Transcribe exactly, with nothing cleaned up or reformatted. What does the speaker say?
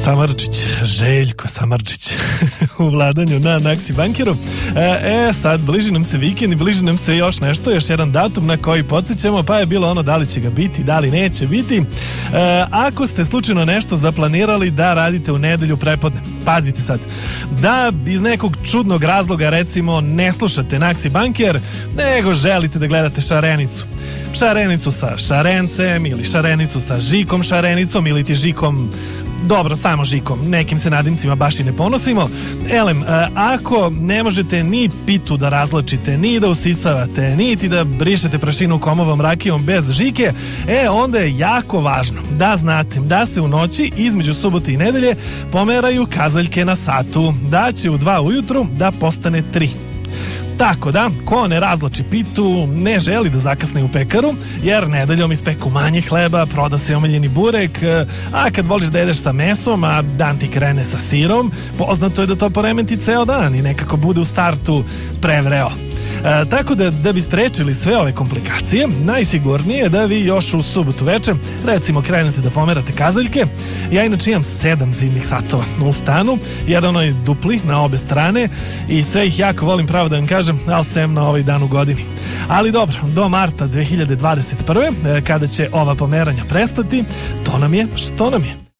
Samardžić, Željko Samardžić u vladanju na Naksi Bankeru. E, sad, bliži nam se vikend i bliži nam se još nešto, još jedan datum na koji podsjećamo, pa je bilo ono da li će ga biti, da li neće biti. E, ako ste slučajno nešto zaplanirali da radite u nedelju prepodne, pazite sad, da iz nekog čudnog razloga, recimo, ne slušate Naksi Banker, nego želite da gledate šarenicu. Šarenicu sa šarencem ili šarenicu sa Žikom šarenicom ili ti Žikom, dobro, samo Žikom, nekim se nadimcima baš i ne ponosimo. Elem, ako ne možete ni pitu da razlačite, ni da usisavate, niti da brišete prašinu komovom rakijom bez Žike, e, onda je jako važno da znate da se u noći između subote i nedelje pomeraju kazaljke na satu, da će u dva ujutru da postane tri. Tako da, ko ne razlači pitu, ne želi da zakasne u pekaru, jer nedeljom ispeku manje hleba, proda se omiljeni burek, a kad voliš da jedeš sa mesom, a dan ti krene sa sirom, poznato je da to poremeti ceo dan i nekako bude u startu prevreo. E, tako da, da bi sprečili sve ove komplikacije, najsigurnije je da vi još u subotu veče, recimo, krenete da pomerate kazaljke. Ja inače imam sedam zimnih satova u stanu, jedan onaj dupli na obe strane i sve ih jako volim, pravo da vam kažem, ali sem na ovaj dan u godini. Ali dobro, do marta dve hiljade dvadeset prve, kada će ova pomeranja prestati, to nam je što nam je.